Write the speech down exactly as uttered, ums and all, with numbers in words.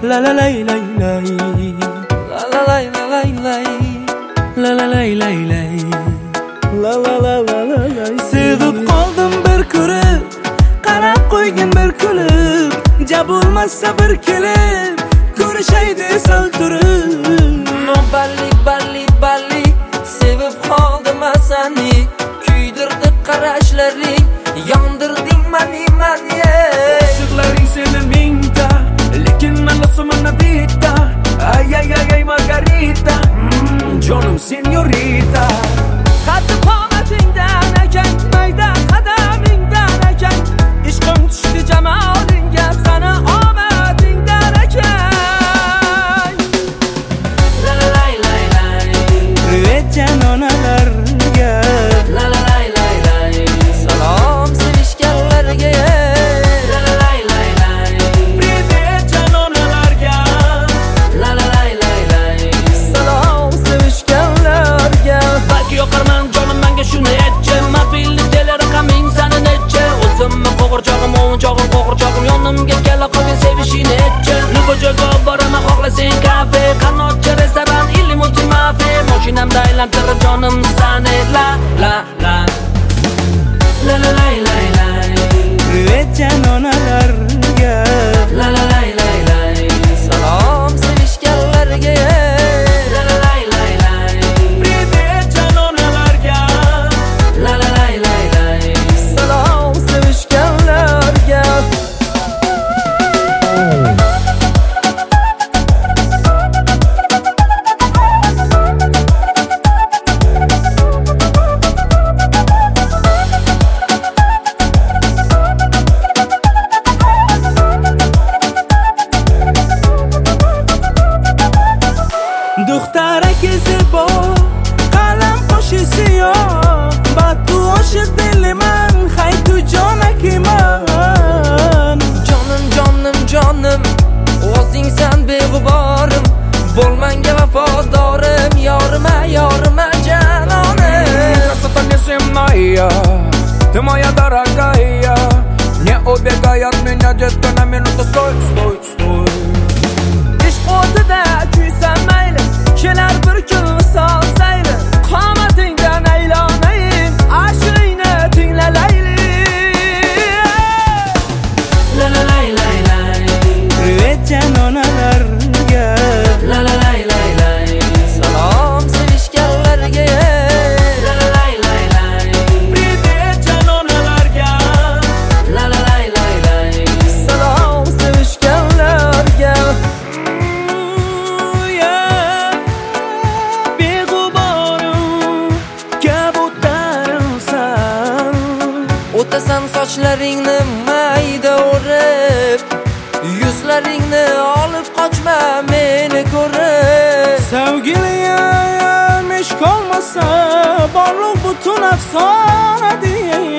La la lay lay lay, la la lay la lay lay, la la lay lay lay, la la la la la lay. Sevib qoldim bir ko'rib, qarab qo'ygin bir kulib, jab bo'lmasa bir kelib, ko'rishaydi sal turib. No balli balli balli, sevib qoldim seni, kuydirdi qarashlaring, yondirding mani mani. Qo'shiqlaring sening mingta, lekin men osmonda bitta. Ay ay ay ay Margarita, mm, canım señorita. Qaddi qomatingdan ekan, mayda qadamingdan ekan, ishqim tushdi jamolingga, sana omadingdan ekan. La la lay lay lay, privet janonalarga. La la lay lay lay, salom sevishganlarga. La la lay lay lay, privet janonalarga. La la lay lay lay, salom sevishganlarga. Balki yoqarman jonim menga shuni aytchi, mobilni teleraqaming sani necha? O'zimni qo'g'irchog'im, o'yinchog'im, qo'g'irchog'im, yonimga kela qolgan sevishini aytchi. Nugojaga boraman xohlasang kafe, qanotchi restoran, illi multimafe, mashinamda aylantirib jonim sani. La la la, la la lay lay lay, privet janonalarga. La la lay lay lay, salom sevishganlarga. La la lay lay lay, privet janonalarga. La la lay lay lay, salom sevishganlarga. دختره که زیبا قلم خوشی یا بعد تو عاشق دل من خی تو جانکی من. Canım canım canım, o'zing sen beg'uborim, bo'lmanga vafodorim, yorima yorima janonim. Красота неземная, ты моя дорогая, не убегай от меня, детка, на минуту стой, стой, стой. Ishq o'tida kuysan mayli, kelar bir kun misol sayli, qomatingdan aylanayim, ashqingni tinglalayli. La la lay lay lay, privet janonalarga. La la lay lay lay, salom sevishganlarga. La la lay lay lay, privet janonalarga. La la lay lay lay, salom sevishganlarga. O'tasan sochlaringni mayda o'rib, yuzlaringni olib qochma meni ko'rib. Sevgiliyam ish qolmasa, borliq butun afsona deyay.